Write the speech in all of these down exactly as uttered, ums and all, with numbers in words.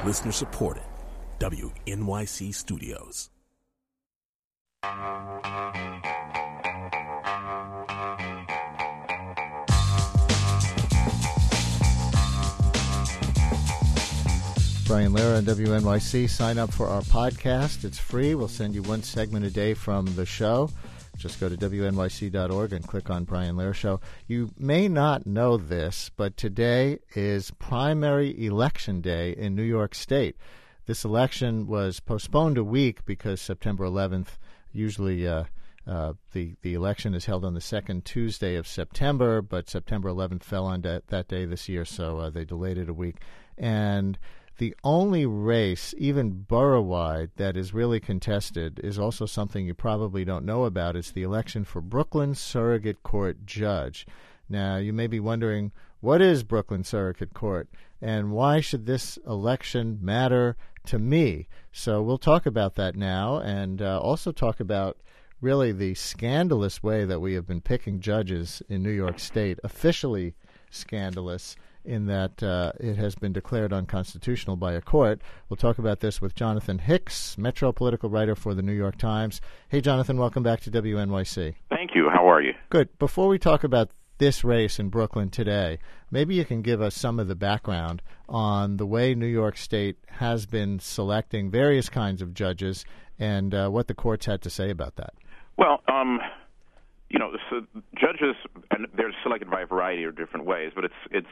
Listener supported. W N Y C Studios. Brian Lehrer on W N Y C. Sign up for our podcast. It's free. We'll send you one segment a day from the show. Just go to W N Y C dot org and click on Brian Lehrer Show. You may not know this, but today is primary election day in New York State. This election was postponed a week because September eleventh, usually uh, uh, the, the election is held on the second Tuesday of September, but September eleventh fell on that, that day this year, so uh, they delayed it a week. And the only race, even borough-wide, that is really contested is also something you probably don't know about. It's the election for Brooklyn Surrogate Court Judge. Now, you may be wondering, what is Brooklyn Surrogate Court, and why should this election matter to me? So we'll talk about that now, and uh, also talk about really the scandalous way that we have been picking judges in New York State, officially scandalous, in that uh, it has been declared unconstitutional by a court. We'll talk about this with Jonathan Hicks, Metro political writer for the New York Times. Hey, Jonathan, welcome back to W N Y C. Thank you. How are you? Good. Before we talk about this race in Brooklyn today, maybe you can give us some of the background on the way New York State has been selecting various kinds of judges and uh, what the courts had to say about that. Well, um, you know, so judges, and they're selected by a variety of different ways, but it's it's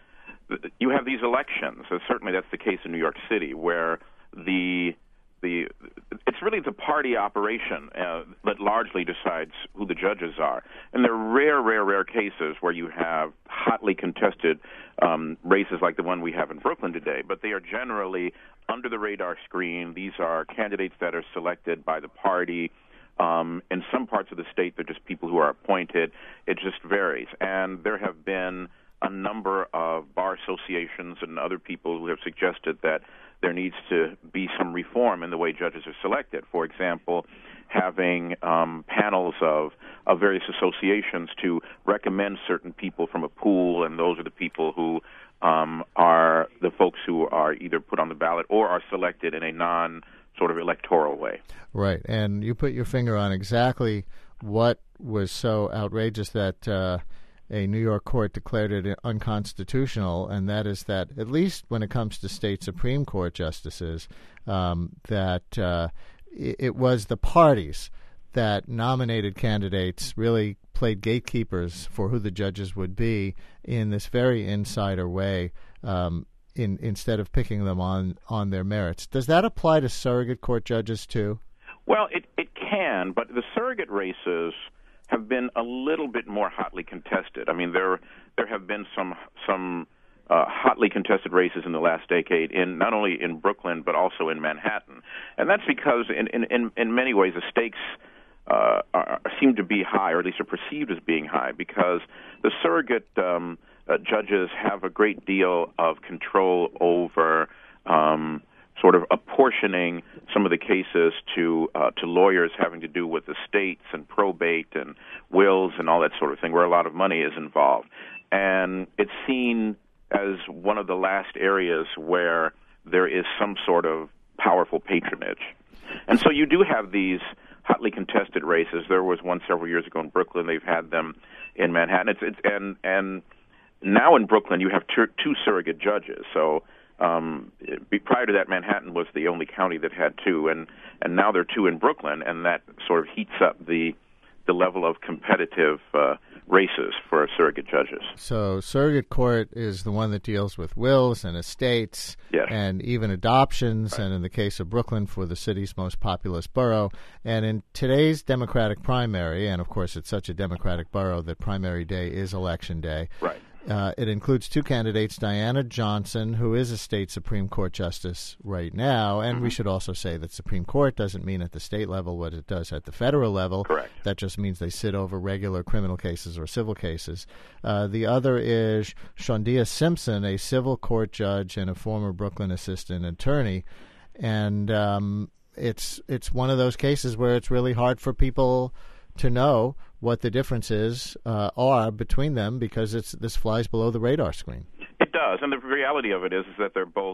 you have these elections. So certainly that's the case in New York City, where the the it's really the party operation uh, that largely decides who the judges are. And there are rare, rare, rare cases where you have hotly contested um, races like the one we have in Brooklyn today, but they are generally under the radar screen. These are candidates that are selected by the party. Um, in some parts of the state, they're just people who are appointed. It just varies. And there have been a number of bar associations and other people who have suggested that there needs to be some reform in the way judges are selected. For example, having um, panels of, of various associations to recommend certain people from a pool, and those are the people who um, are the folks who are either put on the ballot or are selected in a non sort of electoral way. Right, and you put your finger on exactly what was so outrageous that uh, a New York court declared it unconstitutional, and that is that, at least when it comes to state Supreme Court justices, um, that uh, it, it was the parties that nominated candidates, really played gatekeepers for who the judges would be in this very insider way, um, in, instead of picking them on, on their merits. Does that apply to surrogate court judges too? Well, it, it can, but the surrogate races have been a little bit more hotly contested. I mean, there there have been some some uh, hotly contested races in the last decade, in not only in Brooklyn but also in Manhattan, and that's because in in, in, in many ways the stakes uh, are, seem to be high, or at least are perceived as being high, because the surrogate um, uh, judges have a great deal of control over Um, sort of apportioning some of the cases to uh, to lawyers having to do with estates and probate and wills and all that sort of thing, where a lot of money is involved. And it's seen as one of the last areas where there is some sort of powerful patronage. And so you do have these hotly contested races. There was one several years ago in Brooklyn. They've had them in Manhattan. It's, it's and and now in Brooklyn you have two, two surrogate judges. So Um, prior to that, Manhattan was the only county that had two, and, and now there are two in Brooklyn, and that sort of heats up the the level of competitive uh, races for surrogate judges. So surrogate court is the one that deals with wills and estates, yes, and even adoptions, right. And in the case of Brooklyn, for the city's most populous borough. And in today's Democratic primary, and of course it's such a Democratic borough that primary day is election day, right. Uh, it includes two candidates, Diana Johnson, who is a state Supreme Court justice right now, and mm-hmm. we should also say that Supreme Court doesn't mean at the state level what it does at the federal level. Correct. That just means they sit over regular criminal cases or civil cases. Uh, the other is Shondia Simpson, a civil court judge and a former Brooklyn assistant attorney, and um, it's it's one of those cases where it's really hard for people to know what the differences uh, are between them, because it's this flies below the radar screen. It does, and the reality of it is, is that they're both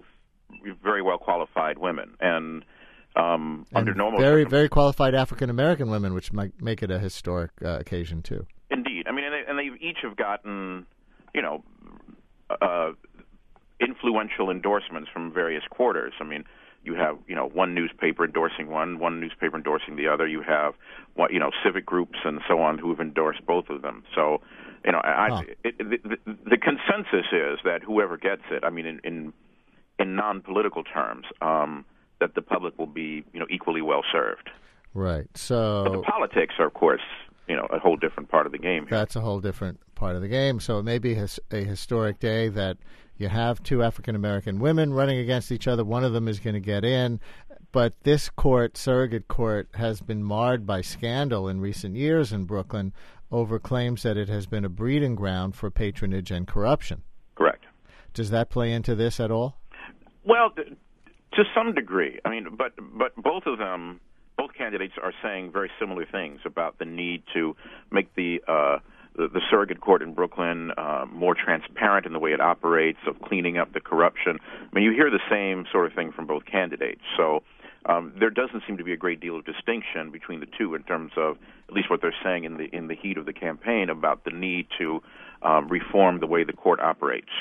very well qualified women, and, um, and under normal very very qualified African American women, which might make it a historic uh, occasion too. Indeed, I mean, and they, and they each have gotten, you know, uh, influential endorsements from various quarters. I mean, you have, you know, one newspaper endorsing one, one newspaper endorsing the other. You have, what, you know, civic groups and so on who have endorsed both of them. So, you know, I, huh. it, the, the, the consensus is that whoever gets it, I mean, in in, in non-political terms, um, that the public will be, you know, equally well served. Right. So, but the politics are, of course, you know, a whole different part of the game here. That's a whole different part of the game. So it may be his, a historic day that you have two African-American women running against each other. One of them is going to get in. But this court, surrogate court, has been marred by scandal in recent years in Brooklyn over claims that it has been a breeding ground for patronage and corruption. Correct. Does that play into this at all? Well, to some degree. I mean, but but both of them, both candidates are saying very similar things about the need to make the uh, the, the surrogate court in Brooklyn uh, more transparent in the way it operates, of cleaning up the corruption. I mean, you hear the same sort of thing from both candidates. So um, there doesn't seem to be a great deal of distinction between the two in terms of at least what they're saying in the in the heat of the campaign about the need to um, reform the way the court operates.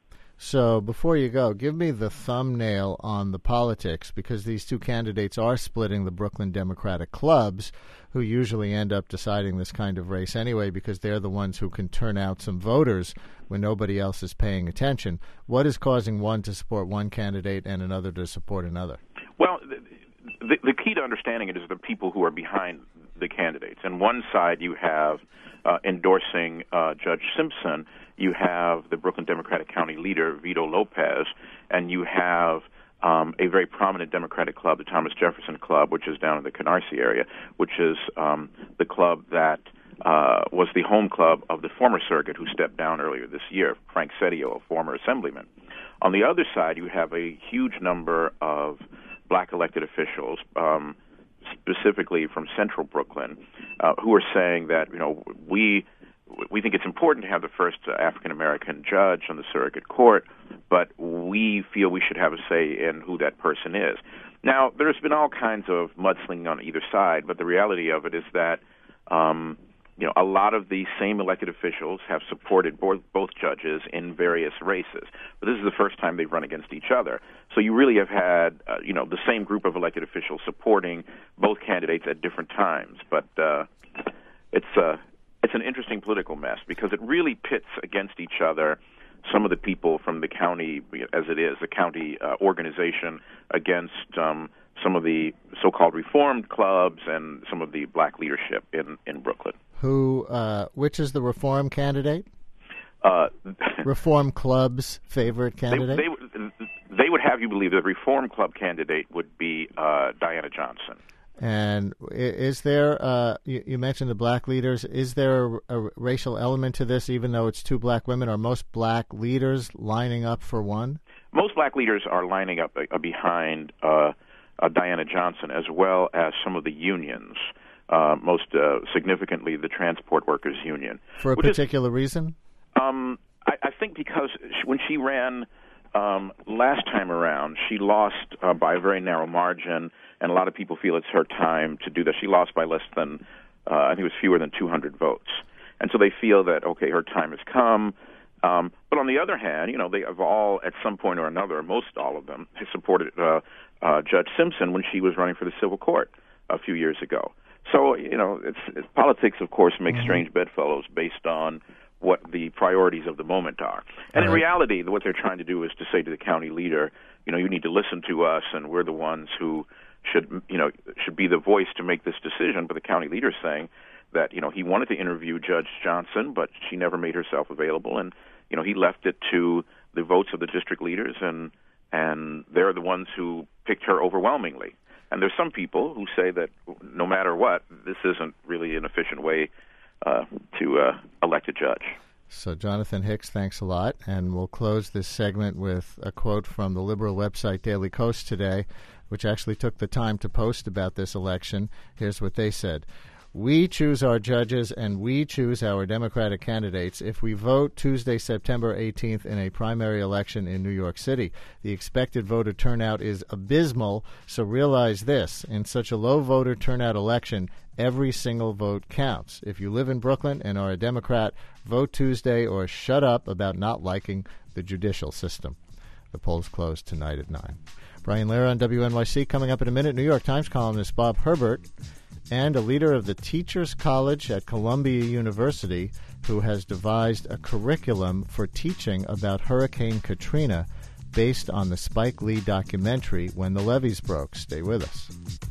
So before you go, give me the thumbnail on the politics, because these two candidates are splitting the Brooklyn Democratic clubs, who usually end up deciding this kind of race anyway, because they're the ones who can turn out some voters when nobody else is paying attention. What is causing one to support one candidate and another to support another? Well, the, the, the key to understanding it is the people who are behind the candidates. On one side, you have uh, endorsing uh, Judge Simpson. You have the Brooklyn Democratic County leader, Vito Lopez, and you have um, a very prominent Democratic club, the Thomas Jefferson Club, which is down in the Canarsie area, which is um, the club that uh, was the home club of the former surrogate who stepped down earlier this year, Frank Sedio, a former assemblyman. On the other side, you have a huge number of black elected officials, um, specifically from central Brooklyn, uh, who are saying that, you know, we we think it's important to have the first uh, African-American judge on the surrogate court, but we feel we should have a say in who that person is. Now, there's been all kinds of mudslinging on either side, but the reality of it is that, um, you know, a lot of the same elected officials have supported both, both judges in various races. But this is the first time they've run against each other. So you really have had, uh, you know, the same group of elected officials supporting both candidates at different times. But uh, it's uh, it's an interesting political mess because it really pits against each other some of the people from the county, as it is, the county uh, organization, against um, some of the so-called reformed clubs and some of the black leadership in, in Brooklyn. Who, uh, which is the reform candidate? Uh, reform Club's favorite candidate? They, they, they would have you believe the Reform Club candidate would be uh, Diana Johnson. And is there, uh, you, you mentioned the black leaders, is there a, a racial element to this, even though it's two black women? Are most black leaders lining up for one? Most black leaders are lining up uh, behind uh, uh, Diana Johnson, as well as some of the unions, uh, most uh, significantly the Transport Workers Union. For a particular is, reason? Um, I, I think because when she ran um, last time around, she lost uh, by a very narrow margin, and a lot of people feel it's her time to do that. She lost by less than, uh, I think it was fewer than two hundred votes. And so they feel that, okay, her time has come. Um, but on the other hand, you know, they have all, at some point or another, most all of them, have supported uh, uh, Judge Simpson when she was running for the civil court a few years ago. So, you know, it's, it's politics, of course, make mm-hmm. strange bedfellows based on what the priorities of the moment are. And right. in reality, what they're trying to do is to say to the county leader, you know, you need to listen to us, and we're the ones who should, you know, should be the voice to make this decision. But the county leader is saying that, you know, he wanted to interview Judge Johnson, but she never made herself available, and, you know, he left it to the votes of the district leaders, and and they're the ones who picked her overwhelmingly. And there's some people who say that no matter what, this isn't really an efficient way uh, to uh, elect a judge. So, Jonathan Hicks, thanks a lot. And we'll close this segment with a quote from the liberal website Daily Kos today, which actually took the time to post about this election. Here's what they said. We choose our judges, and we choose our Democratic candidates. If we vote Tuesday, September eighteenth, in a primary election in New York City, the expected voter turnout is abysmal, so realize this. In such a low voter turnout election, every single vote counts. If you live in Brooklyn and are a Democrat, vote Tuesday or shut up about not liking the judicial system. The polls close tonight at nine. Brian Lehrer on W N Y C. Coming up in a minute, New York Times columnist Bob Herbert, and a leader of the Teachers College at Columbia University who has devised a curriculum for teaching about Hurricane Katrina based on the Spike Lee documentary When the Levees Broke. Stay with us.